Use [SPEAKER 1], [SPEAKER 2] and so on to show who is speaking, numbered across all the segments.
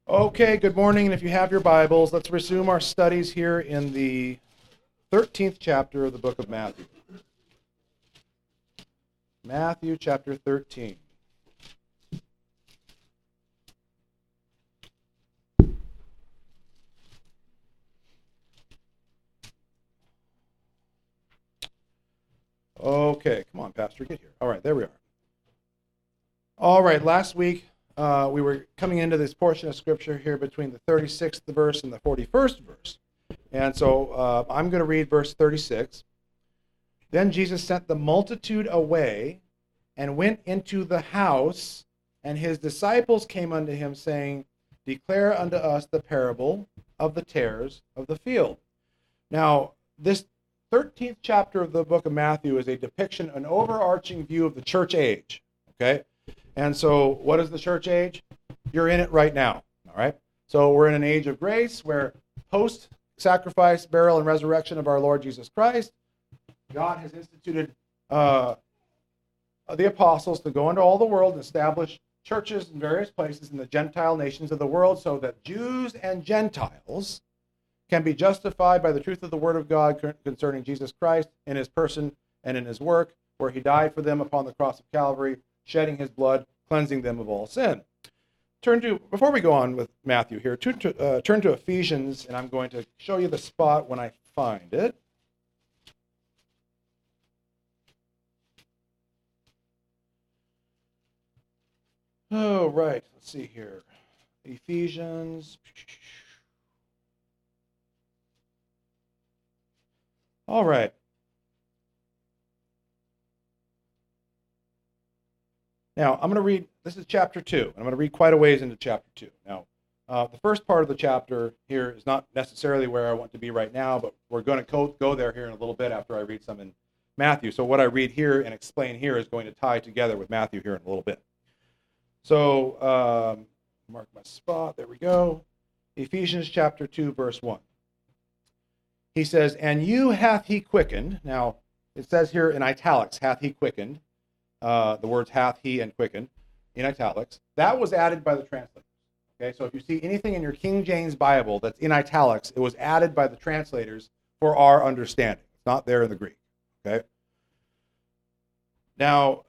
[SPEAKER 1] Okay, good morning, and if you have your Bibles, let's resume our studies here in the 13th chapter of the book of Matthew. Matthew chapter 13. Okay, come on, Pastor, get here. All right, there we are. All right, last week we were coming into this portion of Scripture here between the 36th verse and the 41st verse. And so I'm going to read verse 36. Then Jesus sent the multitude away and went into the house, and his disciples came unto him, saying, Declare unto us the parable of the tares of the field. Now, this 13th chapter of the book of Matthew is a depiction, an overarching view of the church age, okay? And so what is the church age? You're in it right now, all right? So we're in an age of grace where post-sacrifice, burial, and resurrection of our Lord Jesus Christ, God has instituted the apostles to go into all the world and establish churches in various places in the Gentile nations of the world so that Jews and Gentiles can be justified by the truth of the Word of God concerning Jesus Christ in his person and in his work, where he died for them upon the cross of Calvary, shedding his blood, cleansing them of all sin. Before we go on with Matthew here, turn to Ephesians, and I'm going to show you the spot when I find it. Oh, right. Let's see here. Ephesians. All right. Now, I'm going to read, this is chapter 2, and I'm going to read quite a ways into chapter 2. Now, the first part of the chapter here is not necessarily where I want to be right now, but we're going to go there here in a little bit after I read some in Matthew. So what I read here and explain here is going to tie together with Matthew here in a little bit. So, mark my spot, there we go. Ephesians chapter 2, verse 1. He says, And you hath he quickened. Now, it says here in italics, hath he quickened. The words hath he and quickened in italics. That was added by the translators. Okay, so if you see anything in your King James Bible that's in italics, it was added by the translators for our understanding. It's not there in the Greek. Okay. Now,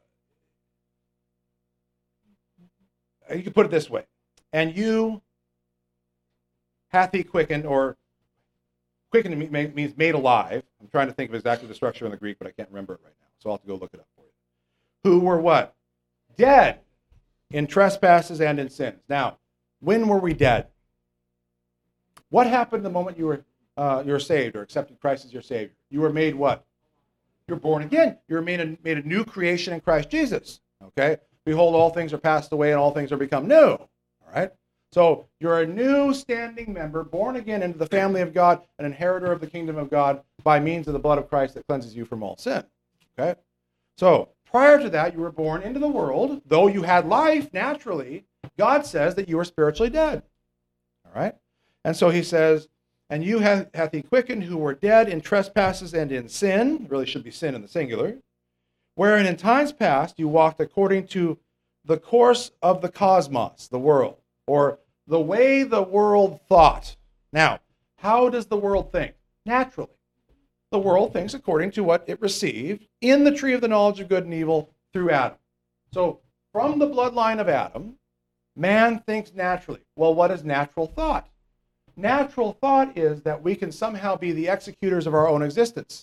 [SPEAKER 1] you can put it this way. And you hath he quickened, or quickened means made alive. I'm trying to think of exactly the structure in the Greek, but I can't remember it right now. So I'll have to go look it up for you. Who were what? Dead in trespasses and in sins. Now, when were we dead? What happened the moment you were saved or accepted Christ as your Savior? You were made what? You're born again. You were made a new creation in Christ Jesus. Okay? Behold, all things are passed away and all things are become new. All right? So you're a new standing member, born again into the family of God, an inheritor of the kingdom of God by means of the blood of Christ that cleanses you from all sin. Okay? So prior to that, you were born into the world. Though you had life naturally, God says that you were spiritually dead. All right? And so he says, And you hath he quickened who were dead in trespasses and in sin. It really should be sin in the singular. Wherein in times past you walked according to the course of the cosmos, the world, or the way the world thought. Now, how does the world think? Naturally. The world thinks according to what it received in the tree of the knowledge of good and evil through Adam. So, from the bloodline of Adam, man thinks naturally. Well, what is natural thought? Natural thought is that we can somehow be the executors of our own existence.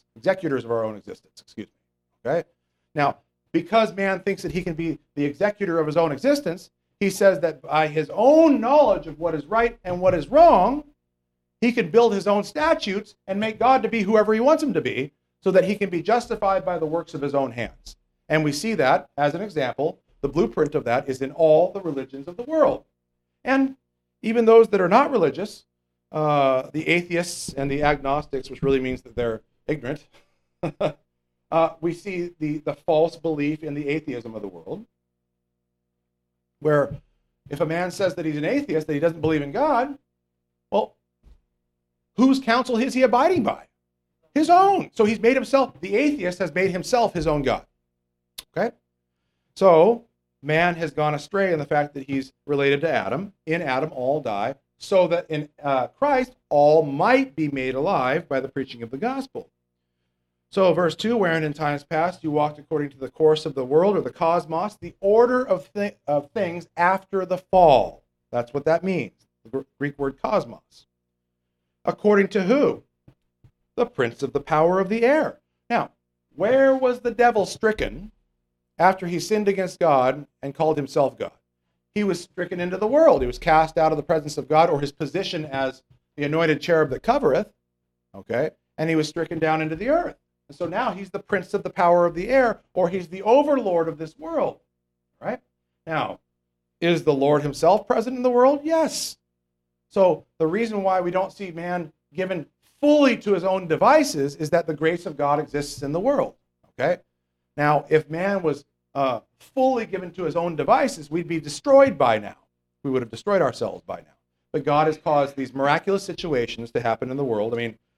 [SPEAKER 1] Okay? Now, because man thinks that he can be the executor of his own existence, he says that by his own knowledge of what is right and what is wrong, he can build his own statutes and make God to be whoever he wants him to be so that he can be justified by the works of his own hands. And we see that, as an example, the blueprint of that is in all the religions of the world. And even those that are not religious, the atheists and the agnostics, which really means that they're ignorant, we see the false belief in the atheism of the world, where if a man says that he's an atheist, that he doesn't believe in God, well, whose counsel is he abiding by? His own. So he's made himself, the atheist has made himself his own God. Okay? So man has gone astray in the fact that he's related to Adam. In Adam, all die, so that in Christ, all might be made alive by the preaching of the gospel. So verse 2, wherein in times past you walked according to the course of the world, or the cosmos, the order of things after the fall. That's what that means, the Greek word cosmos. According to who? The prince of the power of the air. Now, where was the devil stricken after he sinned against God and called himself God? He was stricken into the world. He was cast out of the presence of God, or his position as the anointed cherub that covereth, okay? And he was stricken down into the earth. And so now he's the prince of the power of the air, or he's the overlord of this world, right? Now, is the Lord himself present in the world? Yes. So the reason why we don't see man given fully to his own devices is that the grace of God exists in the world, okay? Now, if man was fully given to his own devices, we'd be destroyed by now. We would have destroyed ourselves by now. But God has caused these miraculous situations to happen in the world. I mean,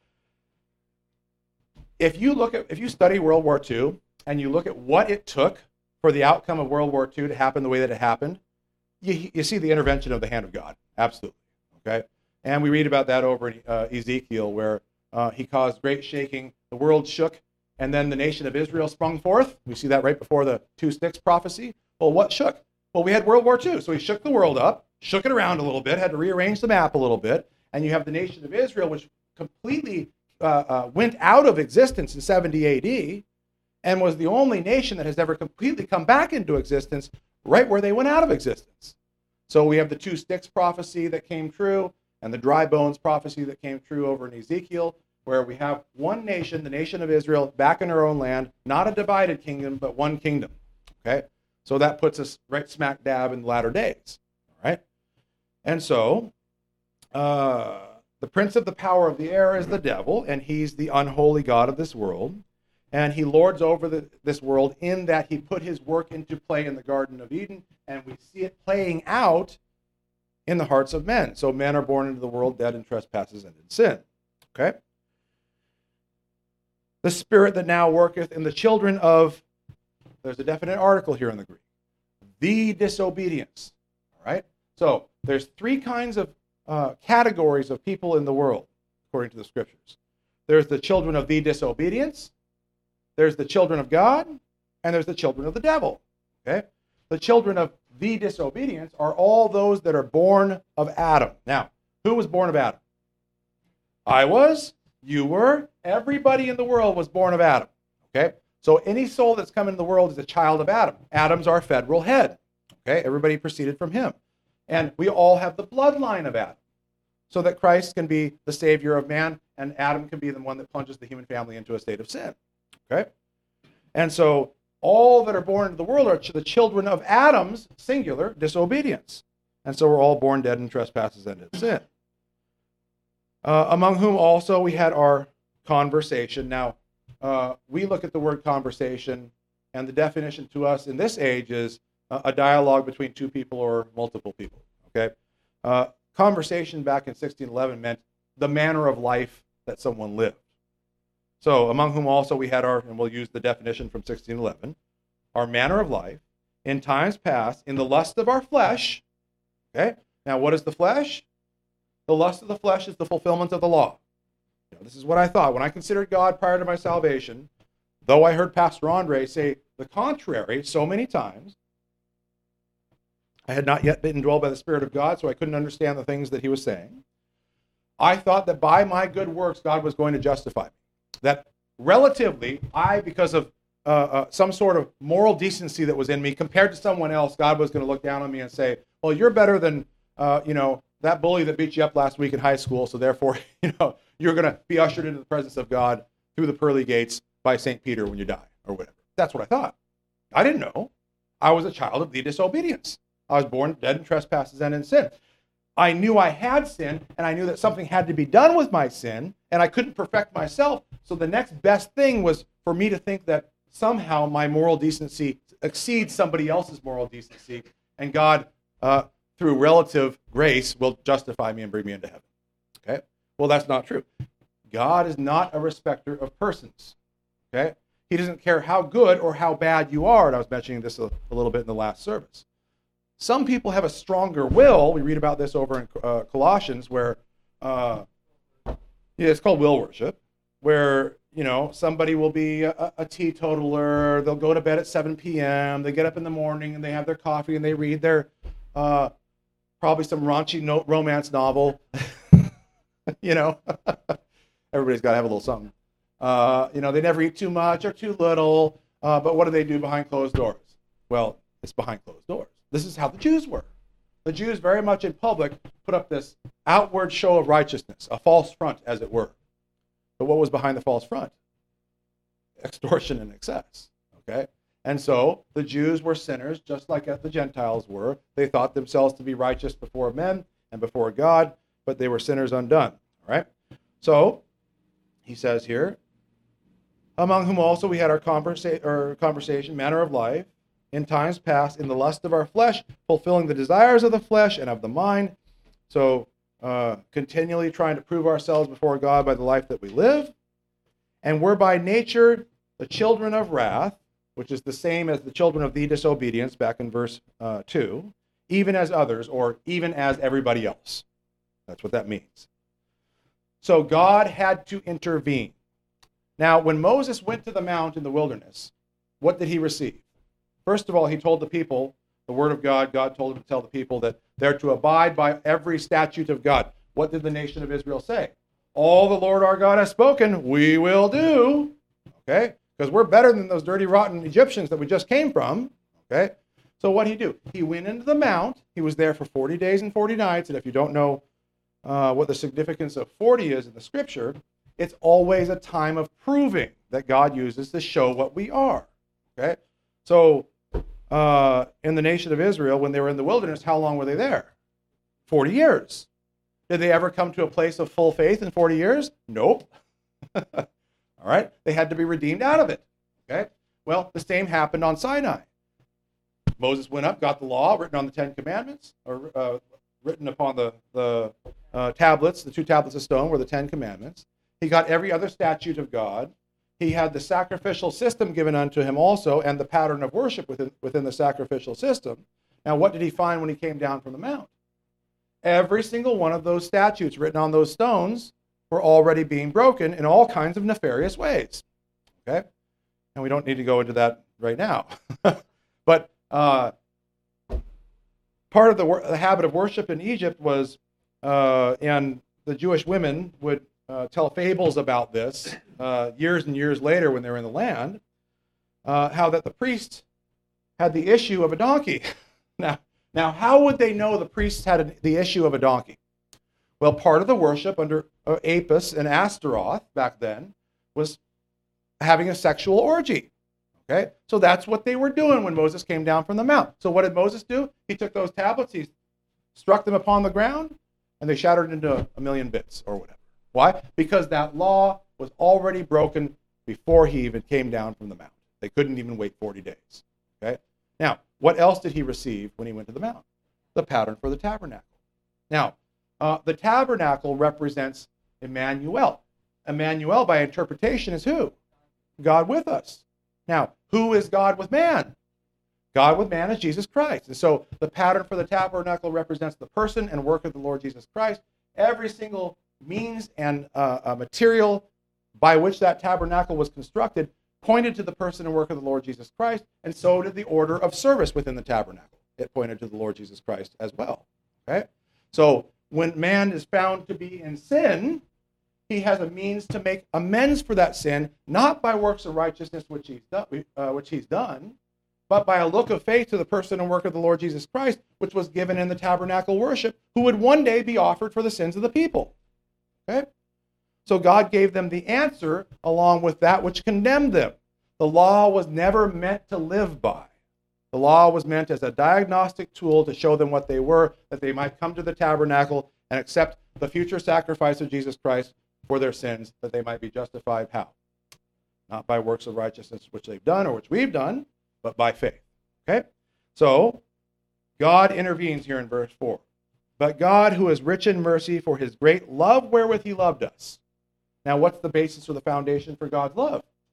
[SPEAKER 1] if you study World War II and you look at what it took for the outcome of World War II to happen the way that it happened, you see the intervention of the hand of God. Absolutely. Okay? And we read about that over in Ezekiel, where he caused great shaking. The world shook, and then the nation of Israel sprung forth. We see that right before the 2 sticks prophecy. Well, what shook? Well, we had World War II. So he shook the world up, shook it around a little bit, had to rearrange the map a little bit. And you have the nation of Israel, which completely went out of existence in 70 AD and was the only nation that has ever completely come back into existence right where they went out of existence. So we have the 2 sticks prophecy that came true and the dry bones prophecy that came true over in Ezekiel, where we have one nation, the nation of Israel, back in her own land, not a divided kingdom, but one kingdom. Okay? So that puts us right smack dab in the latter days. All right? And so the prince of the power of the air is the devil, and he's the unholy god of this world. And he lords over this world in that he put his work into play in the Garden of Eden, and we see it playing out in the hearts of men. So men are born into the world dead in trespasses and in sin. Okay? The spirit that now worketh in the children of, there's a definite article here in the Greek, the disobedience. All right? So there's 3 kinds of categories of people in the world, according to the scriptures. There's the children of the disobedience, there's the children of God, and there's the children of the devil. Okay? The children of the disobedience are all those that are born of Adam. Now, who was born of Adam? I was, you were, everybody in the world was born of Adam. Okay? So any soul that's come into the world is a child of Adam. Adam's our federal head. Okay? Everybody proceeded from him. And we all have the bloodline of Adam, so that Christ can be the savior of man, and Adam can be the one that plunges the human family into a state of sin. Okay? And so all that are born into the world are the children of Adam's, singular, disobedience. And so we're all born dead in trespasses and in sin. Among whom also we had our conversation. Now, we look at the word conversation, and the definition to us in this age is a dialogue between 2 people or multiple people. Okay? Conversation back in 1611 meant the manner of life that someone lived. So, among whom also we had our, and we'll use the definition from 1611, our manner of life in times past in the lust of our flesh. Okay? Now, what is the flesh? The lust of the flesh is the fulfillment of the law. This is what I thought. When I considered God prior to my salvation, though I heard Pastor Andre say the contrary so many times, I had not yet been indwelled by the Spirit of God, so I couldn't understand the things that he was saying. I thought that by my good works, God was going to justify me. That relatively, because of some sort of moral decency that was in me, compared to someone else, God was going to look down on me and say, well, you're better than, that bully that beat you up last week in high school, so therefore, you're going to be ushered into the presence of God through the pearly gates by St. Peter when you die, or whatever. That's what I thought. I didn't know. I was a child of the disobedience. I was born dead in trespasses and in sin. I knew I had sin, and I knew that something had to be done with my sin, and I couldn't perfect myself. So the next best thing was for me to think that somehow my moral decency exceeds somebody else's moral decency, and God, through relative grace, will justify me and bring me into heaven. Okay? Well, that's not true. God is not a respecter of persons. Okay? He doesn't care how good or how bad you are. And I was mentioning this a little bit in the last service. Some people have a stronger will. We read about this over in Colossians where it's called will worship, where somebody will be a teetotaler. They'll go to bed at 7 p.m. They get up in the morning and they have their coffee and they read their probably some raunchy romance novel. Everybody's got to have a little something. They never eat too much or too little. But what do they do behind closed doors? Well, it's behind closed doors. This is how the Jews were. The Jews very much in public put up this outward show of righteousness, a false front, as it were. But what was behind the false front? Extortion and excess. Okay? And so the Jews were sinners, just like the Gentiles were. They thought themselves to be righteous before men and before God, but they were sinners undone. All right? So he says here, among whom also we had our conversation, manner of life, in times past, in the lust of our flesh, fulfilling the desires of the flesh and of the mind. So continually trying to prove ourselves before God by the life that we live. And we're by nature the children of wrath, which is the same as the children of the disobedience back in verse 2, even as others, or even as everybody else. That's what that means. So God had to intervene. Now, when Moses went to the mount in the wilderness, what did he receive? First of all, he told the people, the word of God, God told him to tell the people that they're to abide by every statute of God. What did the nation of Israel say? All the Lord our God has spoken, we will do. Okay? Because we're better than those dirty, rotten Egyptians that we just came from. Okay? So what did he do? He went into the mount. He was there for 40 days and 40 nights. And if you don't know what the significance of 40 is in the scripture, it's always a time of proving that God uses to show what we are. Okay? So in the nation of Israel, when they were in the wilderness, how long were they there? 40 years. Did they ever come to a place of full faith in 40 years? Nope. All right? They had to be redeemed out of it. Okay? Well, the same happened on Sinai. Moses went up, got the law written on the Ten Commandments, or written upon the tablets, the 2 tablets of stone were the 10 Commandments. He got every other statute of God. He had the sacrificial system given unto him also, and the pattern of worship within the sacrificial system. Now, what did he find when he came down from the mount? Every single one of those statutes written on those stones were already being broken in all kinds of nefarious ways. Okay? And we don't need to go into that right now. But part of the habit of worship in Egypt was, and the Jewish women would tell fables about this years and years later when they were in the land, how that the priest had the issue of a donkey. Now, how would they know the priests had the issue of a donkey? Well, part of the worship under Apis and Astaroth back then was having a sexual orgy. Okay? So that's what they were doing when Moses came down from the mount. So what did Moses do? He took those tablets, he struck them upon the ground, and they shattered into a million bits or whatever. Why? Because that law was already broken before he even came down from the mount. They couldn't even wait 40 days. Okay? Now, what else did he receive when he went to the mount? The pattern for the tabernacle. Now, the tabernacle represents Emmanuel. Emmanuel, by interpretation, is who? God with us. Now, who is God with man? God with man is Jesus Christ. And so the pattern for the tabernacle represents the person and work of the Lord Jesus Christ. Every single means and material by which that tabernacle was constructed pointed to the person and work of the Lord Jesus Christ, and so did the order of service within the tabernacle. It pointed to the Lord Jesus Christ as well. Okay? So when man is found to be in sin, he has a means to make amends for that sin, not by works of righteousness which he's done, but by a look of faith to the person and work of the Lord Jesus Christ, which was given in the tabernacle worship, who would one day be offered for the sins of the people. Okay? So God gave them the answer along with that which condemned them. The law was never meant to live by. The law was meant as a diagnostic tool to show them what they were, that they might come to the tabernacle and accept the future sacrifice of Jesus Christ for their sins, that they might be justified. How? Not by works of righteousness which they've done or which we've done, but by faith. Okay? So, God intervenes here in verse 4. But God, who is rich in mercy for his great love wherewith he loved us. Now, what's the basis or the foundation for God's love?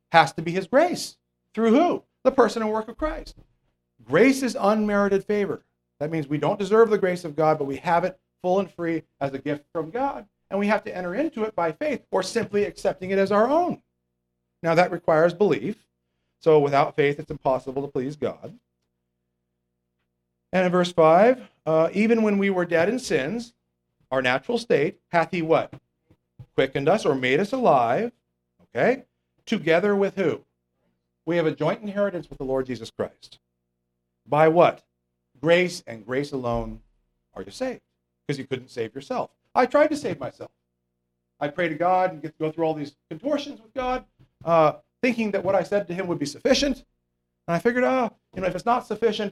[SPEAKER 1] has to be his grace. Through who? The person and work of Christ. Grace is unmerited favor. That means we don't deserve the grace of God, but we have it full and free as a gift from God. And we have to enter into it by faith or simply accepting it as our own. Now that requires belief. So without faith, it's impossible to please God. And in verse 5, even when we were dead in sins, our natural state, hath he what? Quickened us or made us alive. Okay? Together with who? We have a joint inheritance with the Lord Jesus Christ. By what? Grace and grace alone are you saved. Because you couldn't save yourself. I tried to save myself. I pray to God and get to go through all these contortions with God, thinking that what I said to him would be sufficient. And I figured, if it's not sufficient,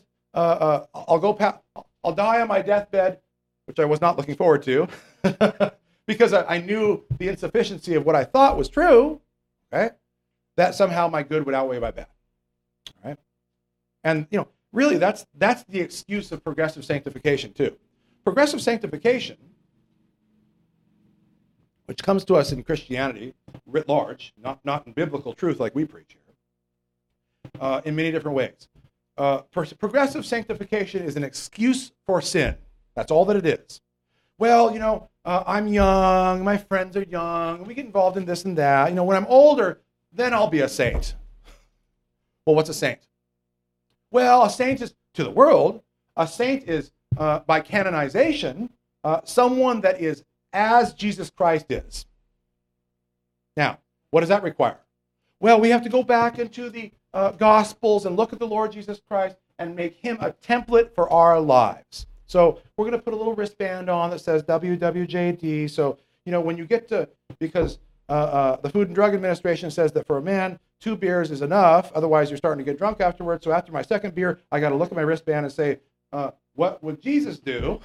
[SPEAKER 1] I'll die on my deathbed, which I was not looking forward to, because I knew the insufficiency of what I thought was true. Okay, that somehow my good would outweigh my bad. All right, and really, that's the excuse of progressive sanctification too. Progressive sanctification, which comes to us in Christianity writ large, not in biblical truth like we preach here, in many different ways. Progressive sanctification is an excuse for sin. That's all that it is. Well, I'm young, my friends are young, we get involved in this and that. When I'm older, then I'll be a saint. Well, what's a saint? Well, a saint is, to the world, a saint is, by canonization, someone that is as Jesus Christ is. Now, what does that require? Well, we have to go back into the Gospels and look at the Lord Jesus Christ and make him a template for our lives. So we're going to put a little wristband on that says WWJD. So, when you get to, because the Food and Drug Administration says that for a man, 2 beers is enough. Otherwise, you're starting to get drunk afterwards. So after my second beer, I got to look at my wristband and say, what would Jesus do?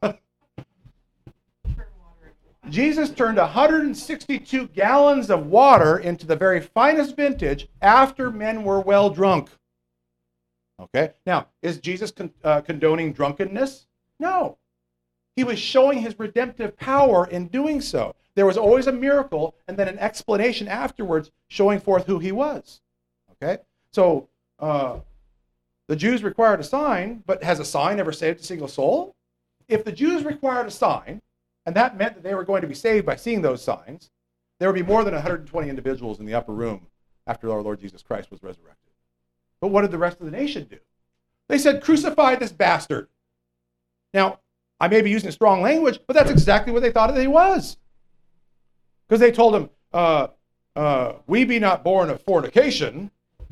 [SPEAKER 1] Jesus turned 162 gallons of water into the very finest vintage after men were well drunk. Okay? Now, is Jesus condoning drunkenness? No. He was showing his redemptive power in doing so. There was always a miracle and then an explanation afterwards showing forth who he was. Okay? So, the Jews required a sign, but has a sign ever saved a single soul? If the Jews required a sign, and that meant that they were going to be saved by seeing those signs, there would be more than 120 individuals in the upper room after our Lord Jesus Christ was resurrected. But what did the rest of the nation do? They said, crucify this bastard. Now, I may be using strong language, but that's exactly what they thought that he was. Because they told him, we be not born of fornication,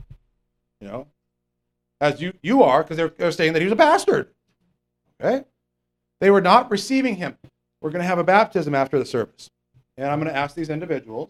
[SPEAKER 1] as you are, because they're saying that he was a bastard. Okay? They were not receiving him. We're going to have a baptism after the service. And I'm going to ask these individuals,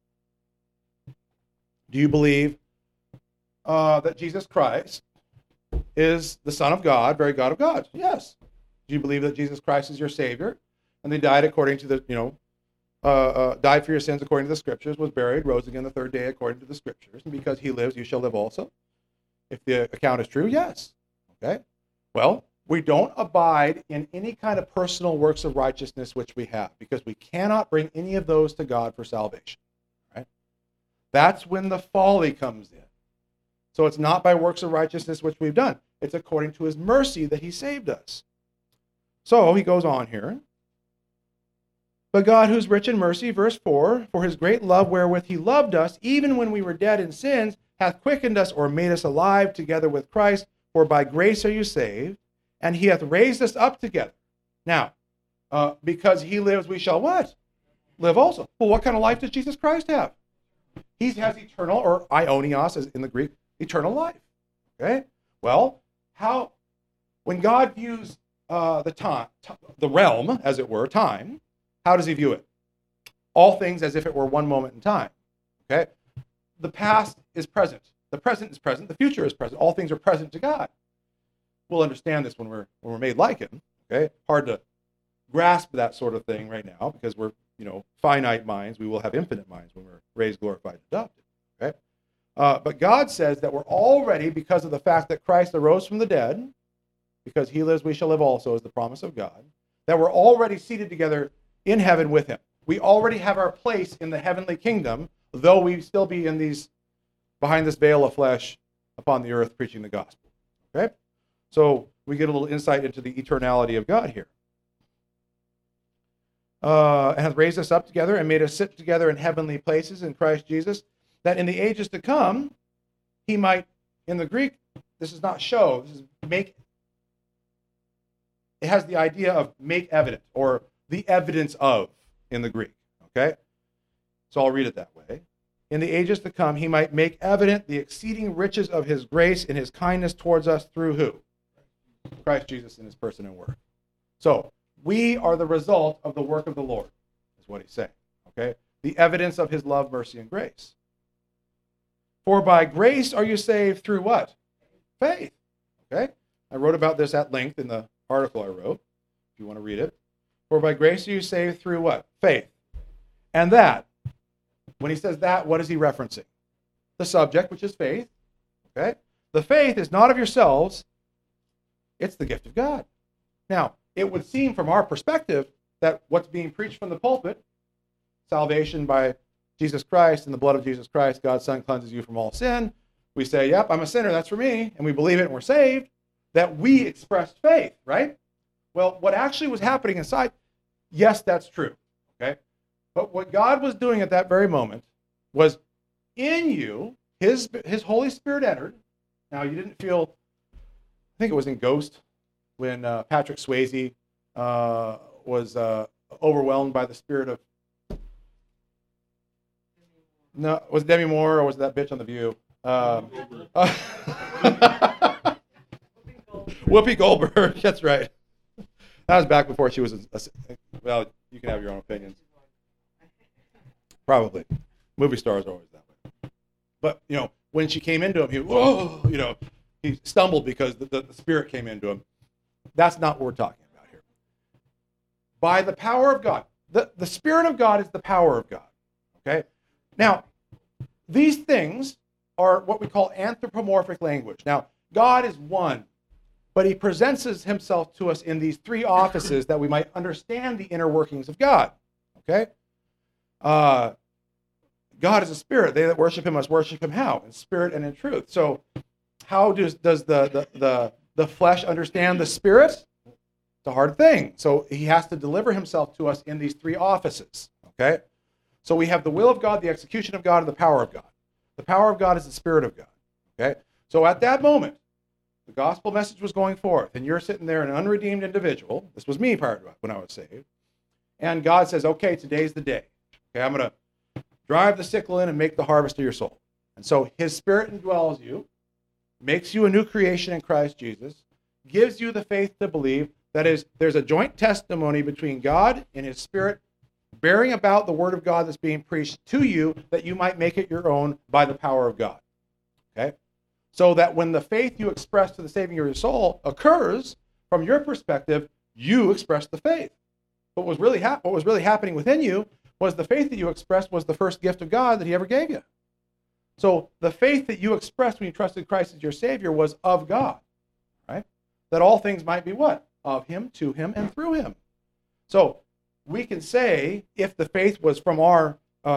[SPEAKER 1] do you believe that Jesus Christ is the Son of God, very God of God? Yes. Do you believe that Jesus Christ is your Savior? And they died according to the, died for your sins according to the Scriptures, was buried, rose again the third day according to the Scriptures. And because he lives, you shall live also. If the account is true, yes. Okay? Well, we don't abide in any kind of personal works of righteousness which we have, because we cannot bring any of those to God for salvation. Right? That's when the folly comes in. So it's not by works of righteousness which we've done. It's according to his mercy that he saved us. So he goes on here. But God, who's rich in mercy, verse 4, for his great love wherewith he loved us, even when we were dead in sins, hath quickened us or made us alive together with Christ, for by grace are you saved, and he hath raised us up together. Now, because he lives, we shall what? Live also. Well, what kind of life does Jesus Christ have? He has eternal, or aionios as in the Greek, eternal life. Okay? Well, when God views the realm, as it were, time, how does he view it? All things as if it were one moment in time. Okay? The past is present. The present is present. The future is present. All things are present to God. We'll understand this when we're made like him. Okay? Hard to grasp that sort of thing right now because we're, finite minds. We will have infinite minds when we're raised, glorified, and adopted. Okay? But God says that we're already, because of the fact that Christ arose from the dead, because he lives, we shall live also, is the promise of God, that we're already seated together in heaven with him. We already have our place in the heavenly kingdom, though we still be in these behind this veil of flesh upon the earth preaching the gospel. Okay? So we get a little insight into the eternality of God here. And hath raised us up together and made us sit together in heavenly places in Christ Jesus, that in the ages to come he might, in the Greek, this is not show, this is make. It has the idea of make evident, or the evidence of in the Greek. Okay? So I'll read it that way. In the ages to come, he might make evident the exceeding riches of his grace and his kindness towards us through who? Christ Jesus in his person and work. So, we are the result of the work of the Lord, is what he's saying. Okay? The evidence of his love, mercy, and grace. For by grace are you saved through what? Faith. Okay? I wrote about this at length in the article I wrote, if you want to read it. For by grace are you saved through what? Faith. And that, when he says that, what is he referencing? The subject, which is faith. Okay? The faith is not of yourselves, it's the gift of God. Now, it would seem from our perspective that what's being preached from the pulpit, salvation by Jesus Christ and the blood of Jesus Christ, God's Son cleanses you from all sin. We say, yep, I'm a sinner, that's for me, and we believe it and we're saved, that we expressed faith, right? Well, what actually was happening inside, yes, that's true, okay? But what God was doing at that very moment was in you, his Holy Spirit entered. Now, you didn't feel, I think it was in Ghost, when Patrick Swayze was overwhelmed by the spirit of, no, was it Demi Moore or was it that bitch on The View? Whoopi Goldberg, that's right. That was back before she was, well, you can have your own opinions. Probably. Movie stars are always that way. But, when she came into him, he stumbled because the spirit came into him. That's not what we're talking about here. By the power of God. The Spirit of God is the power of God. Okay? Now, these things are what we call anthropomorphic language. Now, God is one, but he presents himself to us in these three offices that we might understand the inner workings of God. Okay? God is a spirit. They that worship him must worship him how? In spirit and in truth. So how does the flesh understand the spirit? It's a hard thing. So he has to deliver himself to us in these three offices. Okay? So we have the will of God, the execution of God, and the power of God. The power of God is the Spirit of God. Okay? So at that moment, the gospel message was going forth, and you're sitting there, an unredeemed individual. This was me prior to when I was saved. And God says, okay, today's the day. Okay, I'm going to drive the sickle in and make the harvest of your soul. And so his Spirit indwells you, makes you a new creation in Christ Jesus, gives you the faith to believe. That is, there's a joint testimony between God and his Spirit bearing about the word of God that's being preached to you, that you might make it your own by the power of God. Okay? So that when the faith you express to the saving of your soul occurs, from your perspective, you express the faith. What was really happening within you was the faith that you expressed was the first gift of God that he ever gave you. So the faith that you expressed when you trusted Christ as your Savior was of God, right? That all things might be what? Of him, to him, and through him. So we can say, if the faith was from our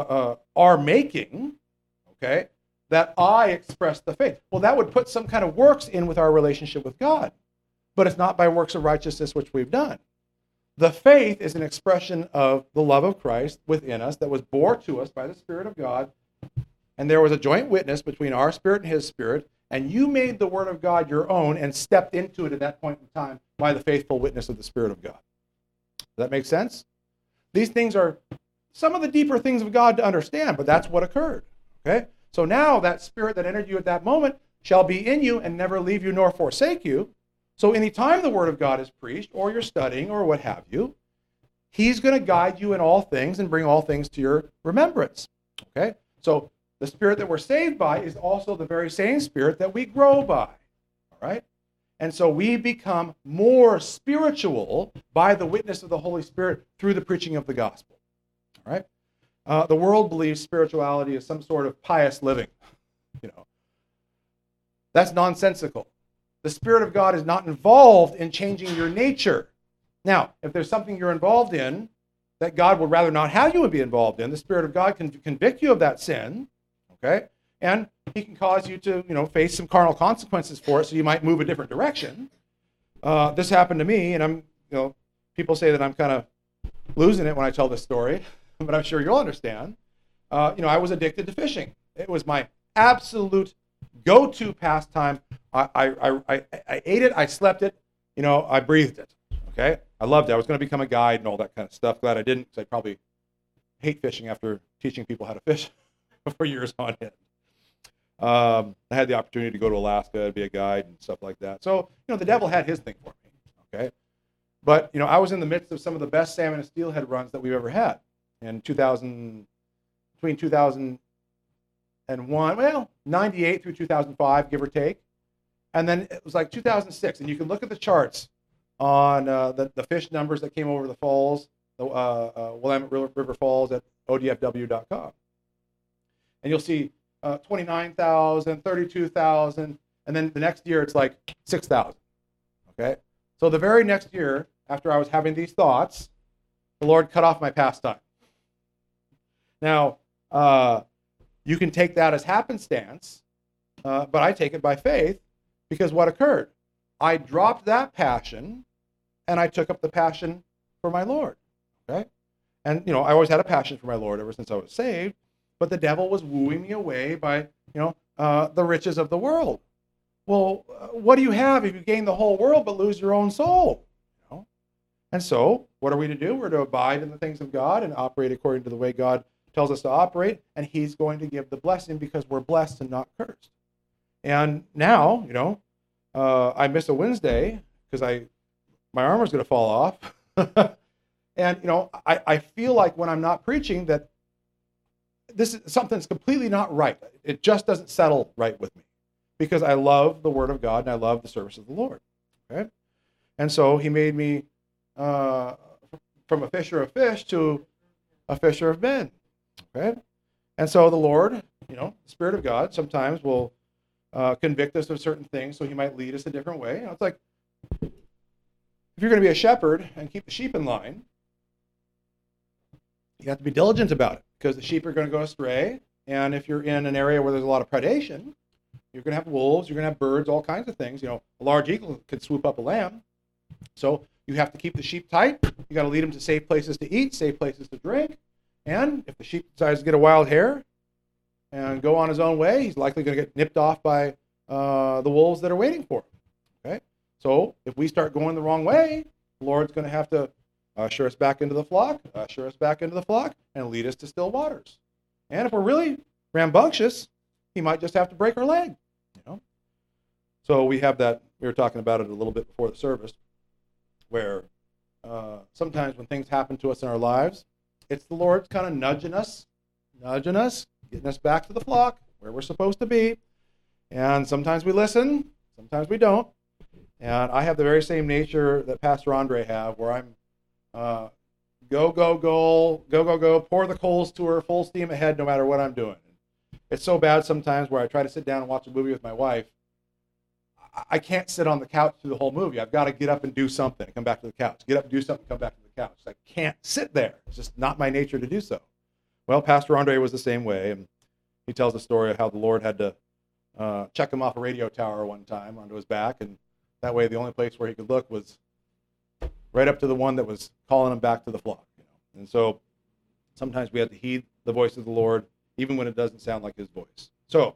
[SPEAKER 1] making, okay, that I expressed the faith. Well, that would put some kind of works in with our relationship with God. But it's not by works of righteousness which we've done. The faith is an expression of the love of Christ within us that was borne to us by the Spirit of God. And there was a joint witness between our spirit and his Spirit. And you made the word of God your own and stepped into it at that point in time by the faithful witness of the Spirit of God. Does that make sense? These things are some of the deeper things of God to understand, but that's what occurred. Okay? So now that Spirit that entered you at that moment shall be in you and never leave you nor forsake you. So anytime the word of God is preached, or you're studying, or what have you, he's going to guide you in all things and bring all things to your remembrance. Okay? So the Spirit that we're saved by is also the very same Spirit that we grow by. All right? And so we become more spiritual by the witness of the Holy Spirit through the preaching of the gospel. All right? The world believes spirituality is some sort of pious living. That's nonsensical. The Spirit of God is not involved in changing your nature. Now, if there's something you're involved in that God would rather not have you be involved in, the Spirit of God can convict you of that sin, okay? And he can cause you to, face some carnal consequences for it, so you might move a different direction. This happened to me, and people say that I'm kind of losing it when I tell this story, but I'm sure you'll understand. I was addicted to fishing. It was my absolute go-to pastime. I ate it, I slept it, I breathed it. Okay, I loved it. I was going to become a guide and all that kind of stuff. Glad I didn't, because I probably hate fishing after teaching people how to fish for years on end. I had the opportunity to go to Alaska and be a guide and stuff like that. So, the devil had his thing for me. Okay, but I was in the midst of some of the best salmon and steelhead runs that we've ever had in between 2001, 98 through 2005, give or take. And then it was like 2006, and you can look at the charts on the fish numbers that came over the falls, the Willamette River Falls at odfw.com. And you'll see 29,000, 32,000, and then the next year it's like 6,000. Okay? So the very next year, after I was having these thoughts, the Lord cut off my pastime. Now, you can take that as happenstance, but I take it by faith, because what occurred? I dropped that passion, and I took up the passion for my Lord. Okay? And, I always had a passion for my Lord ever since I was saved, but the devil was wooing me away by, the riches of the world. Well, what do you have if you gain the whole world but lose your own soul? And so, what are we to do? We're to abide in the things of God and operate according to the way God tells us to operate, and he's going to give the blessing because we're blessed and not cursed. And now, I miss a Wednesday because my armor's going to fall off. And, I feel like when I'm not preaching that this is something that's completely not right. It just doesn't settle right with me because I love the Word of God and I love the service of the Lord. Okay? And so he made me from a fisher of fish to a fisher of men. Okay? And so the Lord, the Spirit of God, sometimes will convict us of certain things, so he might lead us a different way. It's like, if you're going to be a shepherd and keep the sheep in line, you have to be diligent about it, because the sheep are going to go astray. And if you're in an area where there's a lot of predation, you're going to have wolves, you're going to have birds, all kinds of things. A large eagle could swoop up a lamb. So you have to keep the sheep tight. You got to lead them to safe places to eat, safe places to drink. And if the sheep decides to get a wild hare and go on his own way, he's likely going to get nipped off by the wolves that are waiting for him. Okay? So if we start going the wrong way, the Lord's going to have to usher us back into the flock, and lead us to still waters. And if we're really rambunctious, he might just have to break our leg. So we have that. We were talking about it a little bit before the service, where sometimes when things happen to us in our lives, it's the Lord kind of nudging us, getting us back to the flock where we're supposed to be. And sometimes we listen, sometimes we don't. And I have the very same nature that Pastor Andre have, where I'm go, pour the coals to her, full steam ahead, no matter what I'm doing. It's so bad sometimes where I try to sit down and watch a movie with my wife. I can't sit on the couch through the whole movie. I've got to get up and do something, come back to the couch. Get up and do something, come back to the couch. I can't sit there. It's just not my nature to do so. Well, Pastor Andre was the same way, and he tells the story of how the Lord had to check him off a radio tower one time onto his back, and that way the only place where he could look was right up to the one that was calling him back to the flock. And so sometimes we have to heed the voice of the Lord, even when it doesn't sound like his voice. So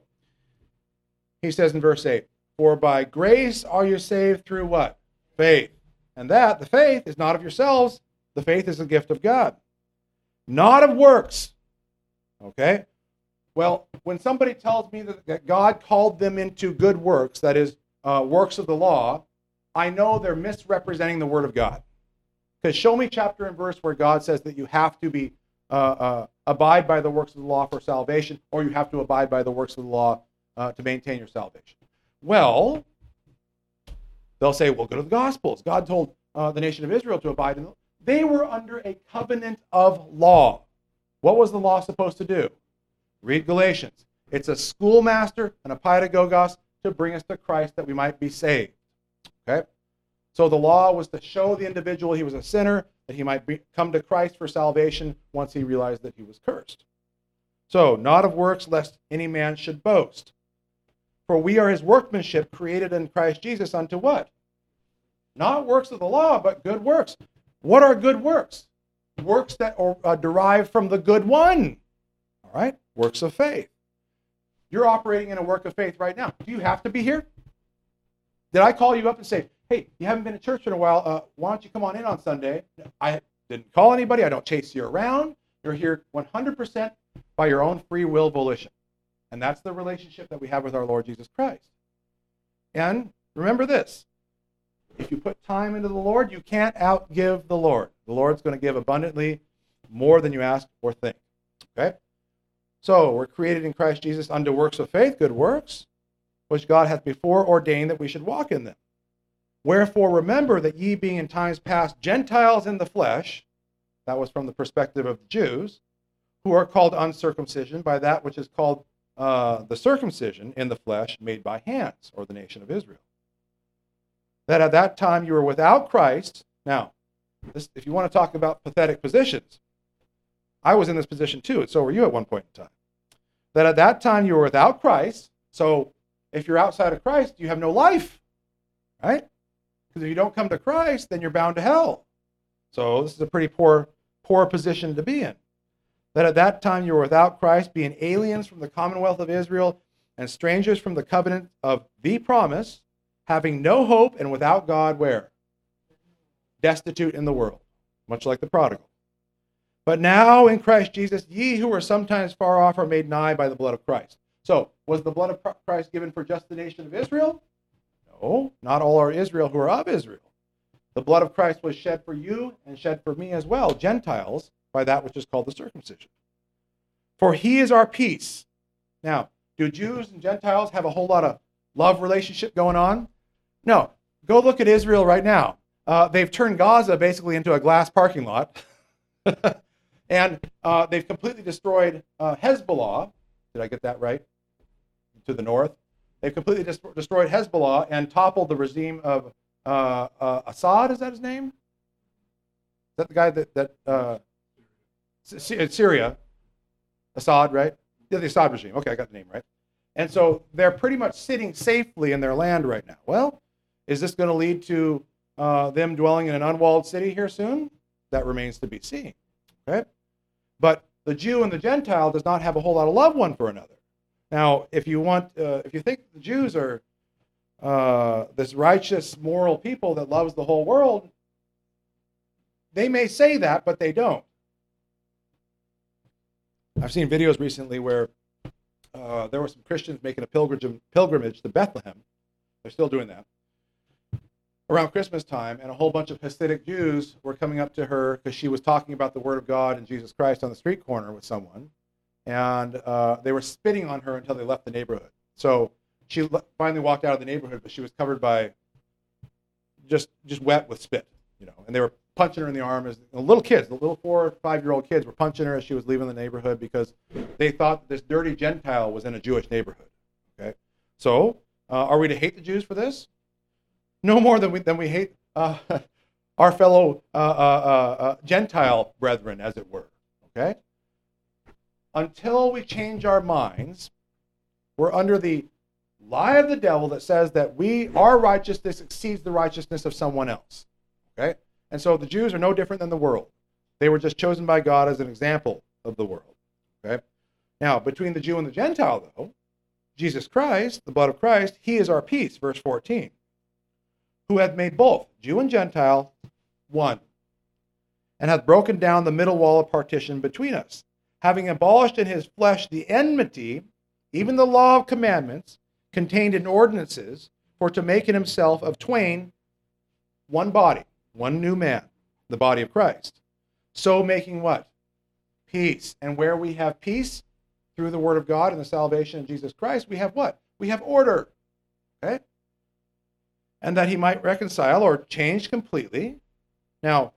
[SPEAKER 1] he says in verse 8, "For by grace are you saved through" what? Faith. And that, the faith, is not of yourselves. The faith is a gift of God, not of works. Okay? Well, when somebody tells me that God called them into good works, that is, works of the law, I know they're misrepresenting the Word of God. Because show me chapter and verse where God says that you have to be abide by the works of the law for salvation, or you have to abide by the works of the law to maintain your salvation. Well, they'll say, well, go to the Gospels. God told the nation of Israel to abide in them. They were under a covenant of law. What was the law supposed to do? Read Galatians. It's a schoolmaster and a pedagogos to bring us to Christ that we might be saved. Okay? So the law was to show the individual he was a sinner, that he might come to Christ for salvation once he realized that he was cursed. So, not of works, lest any man should boast. For we are his workmanship, created in Christ Jesus unto what? Not works of the law, but good works. What are good works? Works that are derived from the good one. All right? Works of faith. You're operating in a work of faith right now. Do you have to be here? Did I call you up and say, hey, you haven't been to church in a while. Why don't you come on in on Sunday? I didn't call anybody. I don't chase you around. You're here 100% by your own free will volition. And that's the relationship that we have with our Lord Jesus Christ. And remember this. If you put time into the Lord, you can't outgive the Lord. The Lord's going to give abundantly more than you ask or think. Okay? So, we're created in Christ Jesus unto works of faith, good works, which God hath before ordained that we should walk in them. Wherefore remember that ye being in times past Gentiles in the flesh, that was from the perspective of the Jews, who are called uncircumcision by that which is called the circumcision in the flesh made by hands, or the nation of Israel. That at that time you were without Christ. Now, if you want to talk about pathetic positions, I was in this position too, and so were you at one point in time. That at that time you were without Christ, so if you're outside of Christ, you have no life, right? Because if you don't come to Christ, then you're bound to hell. So this is a pretty poor position to be in. That at that time you were without Christ, being aliens from the commonwealth of Israel and strangers from the covenant of the promise, having no hope and without God, where? Destitute in the world, much like the prodigal. But now in Christ Jesus, ye who were sometimes far off are made nigh by the blood of Christ. So, was the blood of Christ given for just the nation of Israel? No, not all are Israel who are of Israel. The blood of Christ was shed for you and shed for me as well, Gentiles, by that which is called the circumcision. For he is our peace. Now, do Jews and Gentiles have a whole lot of love relationship going on? No. Go look at Israel right now. They've turned Gaza basically into a glass parking lot. And they've completely destroyed Hezbollah. Did I get that right? To the north. They've completely destroyed Hezbollah and toppled the regime of Assad. Is that his name? Is that the guy that Syria? Assad, right? Yeah, the Assad regime. Okay, I got the name right. And so they're pretty much sitting safely in their land right now. Well, is this going to lead to them dwelling in an unwalled city here soon? That remains to be seen. Okay? But the Jew and the Gentile does not have a whole lot of love one for another. Now, if you think the Jews are this righteous, moral people that loves the whole world, they may say that, but they don't. I've seen videos recently where there were some Christians making a pilgrimage to Bethlehem. They're still doing that. Around Christmas time, and a whole bunch of Hasidic Jews were coming up to her because she was talking about the Word of God and Jesus Christ on the street corner with someone. And they were spitting on her until they left the neighborhood. So she finally walked out of the neighborhood, but she was covered by just wet with spit, and they were punching her in the arm. As little kids, the little 4 or 5-year-old kids were punching her as she was leaving the neighborhood because they thought this dirty Gentile was in a Jewish neighborhood. Okay, so are we to hate the Jews for this? No more than we hate our fellow Gentile brethren, as it were. Okay. Until we change our minds, we're under the lie of the devil that says that our righteousness exceeds the righteousness of someone else. Okay? And so the Jews are no different than the world. They were just chosen by God as an example of the world. Okay? Now, between the Jew and the Gentile, though, Jesus Christ, the blood of Christ, he is our peace, verse 14, who hath made both Jew and Gentile one, and hath broken down the middle wall of partition between us, having abolished in his flesh the enmity, even the law of commandments contained in ordinances, for to make in himself of twain one body, one new man, the body of Christ. So making what? Peace. And where we have peace through the word of God and the salvation of Jesus Christ, we have what? We have order. Okay? And that he might reconcile or change completely. Now,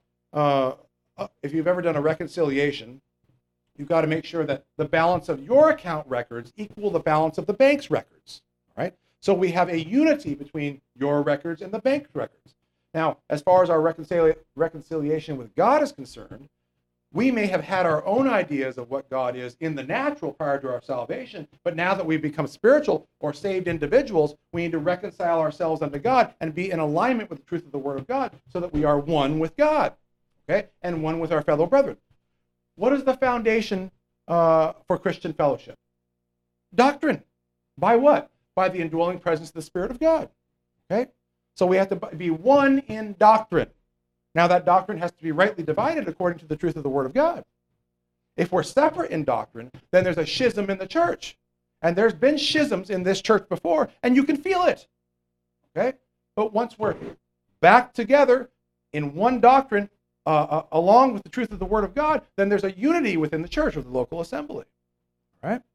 [SPEAKER 1] if you've ever done a reconciliation, you've got to make sure that the balance of your account records equal the balance of the bank's records. Right? So we have a unity between your records and the bank's records. Now, as far as our reconciliation with God is concerned, we may have had our own ideas of what God is in the natural prior to our salvation, but now that we've become spiritual or saved individuals, we need to reconcile ourselves unto God and be in alignment with the truth of the Word of God so that we are one with God, okay, and one with our fellow brethren. What is the foundation for Christian fellowship? Doctrine. By what? By the indwelling presence of the Spirit of God, okay? So we have to be one in doctrine. Now, that doctrine has to be rightly divided according to the truth of the Word of God. If we're separate in doctrine, then there's a schism in the church. And there's been schisms in this church before, and you can feel it. Okay? But once we're back together in one doctrine, along with the truth of the Word of God, then there's a unity within the church of the local assembly. All right?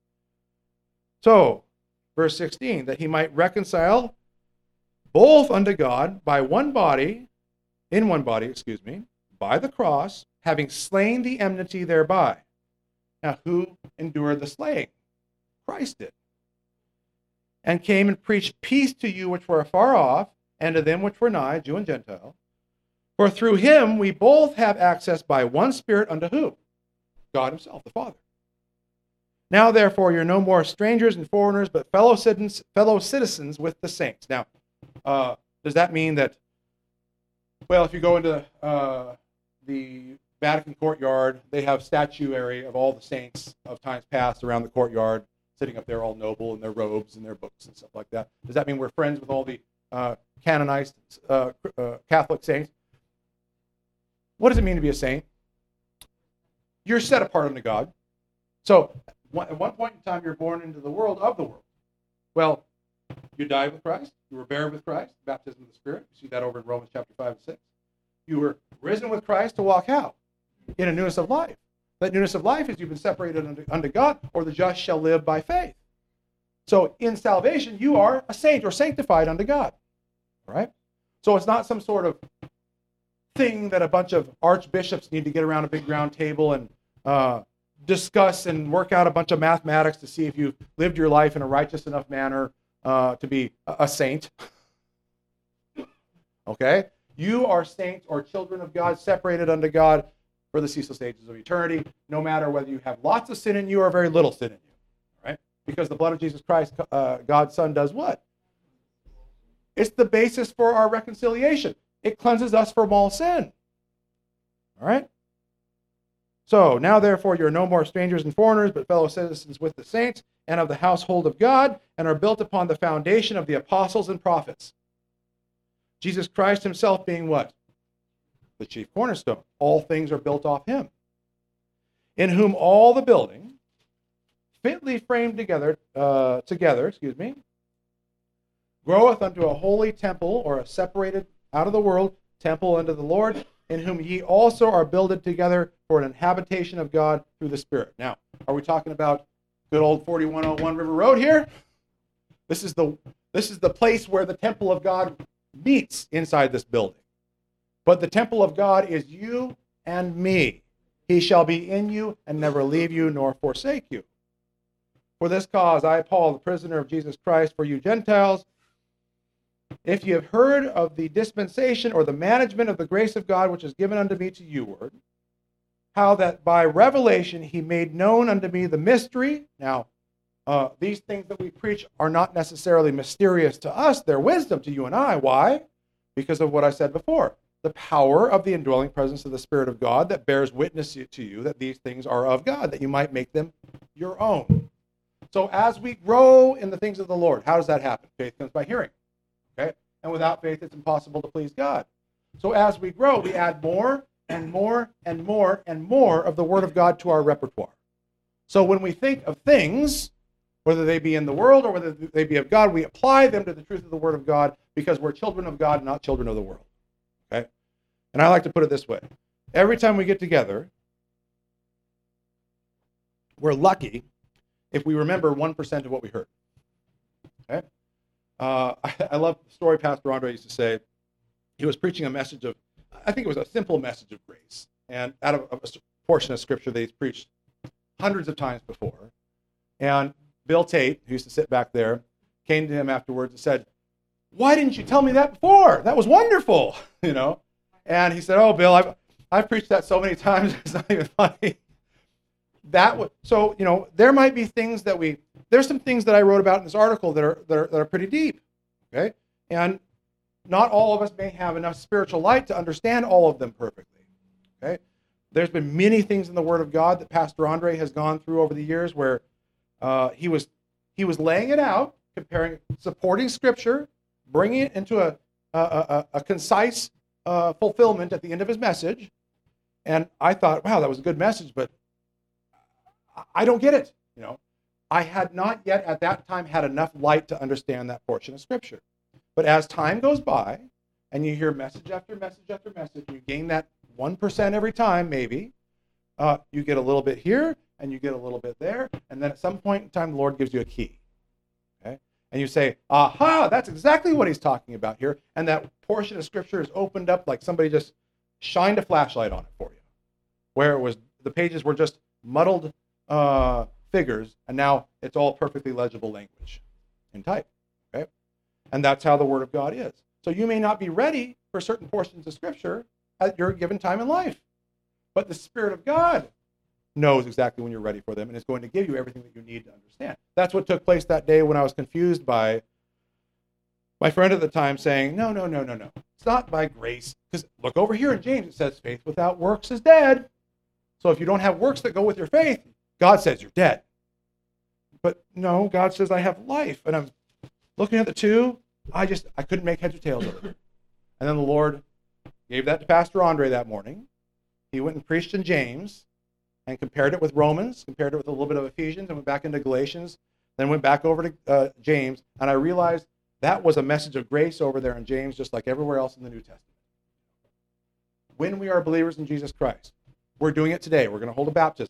[SPEAKER 1] So, verse 16, that he might reconcile both unto God by one body, in one body, by the cross, having slain the enmity thereby. Now, who endured the slaying? Christ did. And came and preached peace to you which were afar off, and to them which were nigh, Jew and Gentile. For through him we both have access by one Spirit unto who? God himself, the Father. Now, therefore, you're no more strangers and foreigners, but fellow citizens with the saints. Now, does that mean that, well, if you go into the Vatican courtyard, they have statuary of all the saints of times past around the courtyard, sitting up there all noble in their robes and their books and stuff like that. Does that mean we're friends with all the canonized Catholic saints? What does it mean to be a saint? You're set apart unto God. So at one point in time, you're born into the world of the world. Well, you died with Christ. You were buried with Christ, baptism of the Spirit. You see that over in Romans chapter 5 and 6. You were risen with Christ to walk how? In a newness of life. That newness of life is you've been separated unto God, or the just shall live by faith. So in salvation, you are a saint or sanctified unto God. Right? So it's not some sort of thing that a bunch of archbishops need to get around a big round table and discuss and work out a bunch of mathematics to see if you've lived your life in a righteous enough manner to be a saint. Okay? You are saints or children of God, separated unto God for the ceaseless ages of eternity, no matter whether you have lots of sin in you or very little sin in you. Right? Because the blood of Jesus Christ, God's Son, does what? It's the basis for our reconciliation. It cleanses us from all sin. All right? So, now therefore you're no more strangers and foreigners, but fellow citizens with the saints and of the household of God, and are built upon the foundation of the apostles and prophets. Jesus Christ himself being what? The chief cornerstone. All things are built off him. In whom all the building, fitly framed together, groweth unto a holy temple, or a separated out of the world temple unto the Lord, in whom ye also are builded together for an habitation of God through the Spirit. Now, are we talking about good old 4101 River Road here? This is the place where the temple of God meets inside this building. But the temple of God is you and me. He shall be in you and never leave you nor forsake you. For this cause, I, Paul, the prisoner of Jesus Christ, for you Gentiles, if ye have heard of the dispensation or the management of the grace of God which is given unto me to you, how that by revelation he made known unto me the mystery. Now, these things that we preach are not necessarily mysterious to us. They're wisdom to you and I. Why? Because of what I said before. The power of the indwelling presence of the Spirit of God that bears witness to you that these things are of God, that you might make them your own. So as we grow in the things of the Lord, how does that happen? Faith comes by hearing. Okay? And without faith, it's impossible to please God. So as we grow, we add more and more and more and more of the Word of God to our repertoire. So when we think of things, whether they be in the world or whether they be of God, we apply them to the truth of the Word of God because we're children of God, not children of the world. Okay? And I like to put it this way. Every time we get together, we're lucky if we remember 1% of what we heard. Okay? I love the story Pastor Andre used to say. He was preaching a message of, I think it was a simple message of grace. And out of a portion of Scripture that he's preached hundreds of times before. And Bill Tate, who used to sit back there, came to him afterwards and said, "Why didn't you tell me that before? That was wonderful." And he said, "Oh, Bill, I've preached that so many times, it's not even funny. So, there might be things there's some things that I wrote about in this article that are pretty deep, okay? And not all of us may have enough spiritual light to understand all of them perfectly, okay? There's been many things in the Word of God that Pastor Andre has gone through over the years where he was laying it out, supporting Scripture, bringing it into a concise fulfillment at the end of his message. And I thought, wow, that was a good message, but I don't get it. I had not yet at that time had enough light to understand that portion of Scripture. But as time goes by, and you hear message after message after message, you gain that 1% every time, maybe. You get a little bit here, and you get a little bit there, and then at some point in time, the Lord gives you a key. Okay? And you say, aha, that's exactly what he's talking about here. And that portion of Scripture is opened up like somebody just shined a flashlight on it for you, where the pages were just muddled figures, and now it's all perfectly legible language in type. Okay? And that's how the Word of God is. So you may not be ready for certain portions of Scripture at your given time in life, but the Spirit of God knows exactly when you're ready for them and is going to give you everything that you need to understand. That's what took place that day when I was confused by my friend at the time saying, no. It's not by grace. Because look over here in James, it says faith without works is dead. So if you don't have works that go with your faith, God says you're dead. But no, God says I have life. And I'm looking at the two, I couldn't make heads or tails of it. And then the Lord gave that to Pastor Andre that morning. He went and preached in James and compared it with Romans, compared it with a little bit of Ephesians, and went back into Galatians, then went back over to James, and I realized that was a message of grace over there in James, just like everywhere else in the New Testament. When we are believers in Jesus Christ, we're doing it today. We're going to hold a baptism.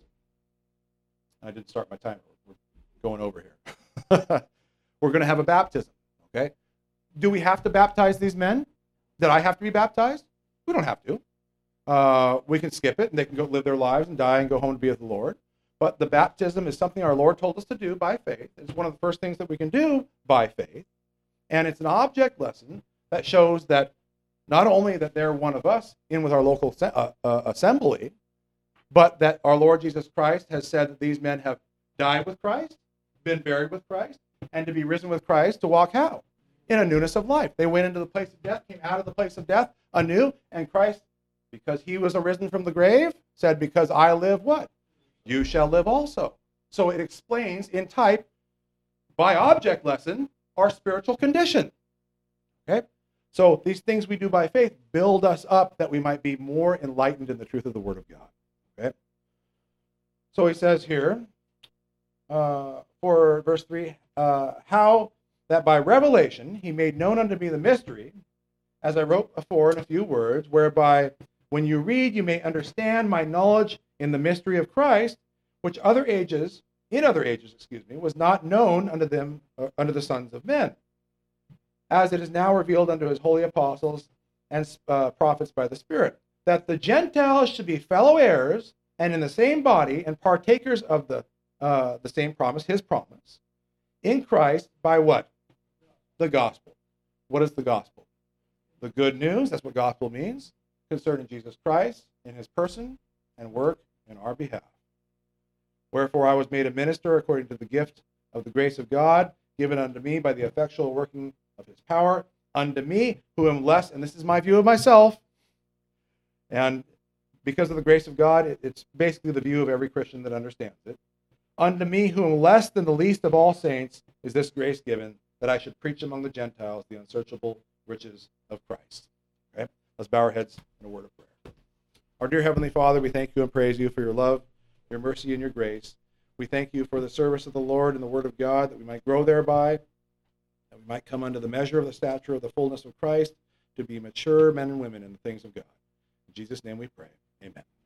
[SPEAKER 1] I didn't start my timer. We're going over here. We're going to have a baptism, okay? Do we have to baptize these men? Did I have to be baptized? We don't have to. We can skip it, and they can go live their lives and die and go home to be with the Lord. But the baptism is something our Lord told us to do by faith. It's one of the first things that we can do by faith. And it's an object lesson that shows that not only that they're one of us in with our local assembly, but that our Lord Jesus Christ has said that these men have died with Christ, been buried with Christ, and to be risen with Christ to walk how? In a newness of life. They went into the place of death, came out of the place of death anew, and Christ, because he was arisen from the grave, said, because I live what? You shall live also. So it explains in type, by object lesson, our spiritual condition. Okay? So these things we do by faith build us up that we might be more enlightened in the truth of the Word of God. Okay? So he says here, for verse 3, how that by revelation he made known unto me the mystery, as I wrote before in a few words, whereby when you read you may understand my knowledge in the mystery of Christ, which in other ages, was not known unto them, unto the sons of men, as it is now revealed unto his holy apostles and prophets by the Spirit, that the Gentiles should be fellow heirs and in the same body and partakers of the same promise, his promise, in Christ by what? The gospel. What is the gospel? The good news, that's what gospel means, concerning Jesus Christ in his person and work in our behalf. Wherefore I was made a minister according to the gift of the grace of God, given unto me by the effectual working of his power, unto me, who am less, and this is my view of myself, and because of the grace of God, it's basically the view of every Christian that understands it. Unto me, who am less than the least of all saints, is this grace given, that I should preach among the Gentiles the unsearchable riches of Christ. Okay? Let's bow our heads in a word of prayer. Our dear Heavenly Father, we thank you and praise you for your love, your mercy, and your grace. We thank you for the service of the Lord and the Word of God, that we might grow thereby, that we might come unto the measure of the stature of the fullness of Christ, to be mature men and women in the things of God. In Jesus' name we pray. Amen.